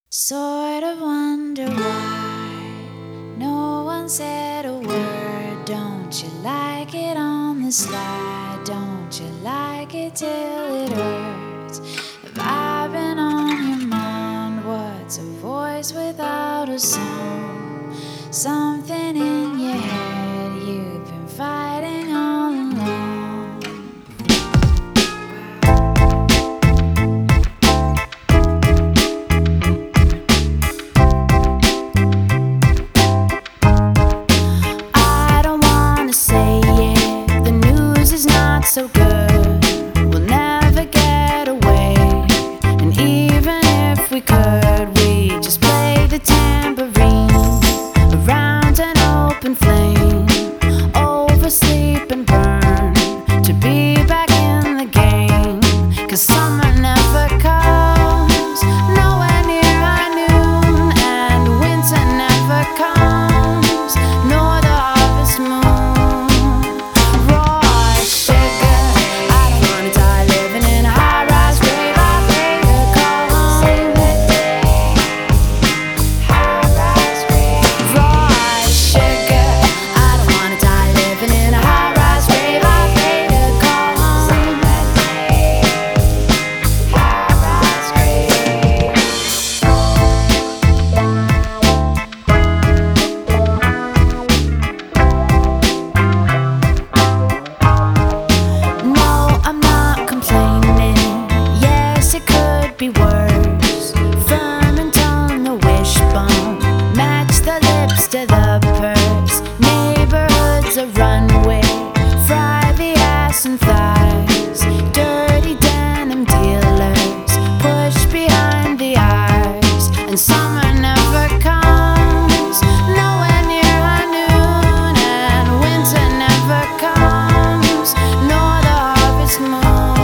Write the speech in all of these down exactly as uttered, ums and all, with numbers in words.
Sort of wonder why no one said a word. Don't you like it on the slide? Don't you like it till it hurts? Have I been on your mind? What's a voice without a song? Something in your head you've been fighting all along. So good, we'll never get away. And even if we could, we just play the tambourine around an open flame, oversleep and burn to be back in the game. Cause summer never comes, nowhere near high noon, and winter never comes, nor the harvest moon. Be worse. Ferment on the wishbone, match the lips to the purse. Neighborhood's a runway, fry the ass and thighs. Dirty denim dealers push behind the eyes. And summer never comes, nowhere near high noon, and winter never comes, nor the harvest moon.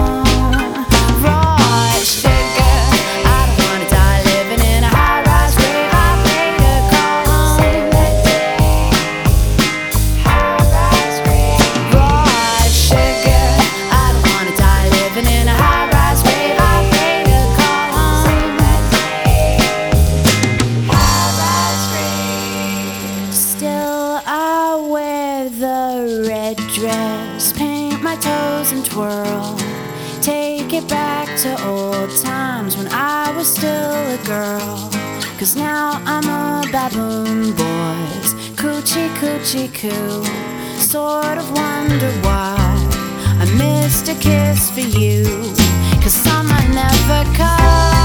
The red dress, paint my toes and twirl, take it back to old times when I was still a girl. Cause now I'm a baboon, boys, coochie coochie coo. Sort of wonder why I missed a kiss for you. Cause summer never comes.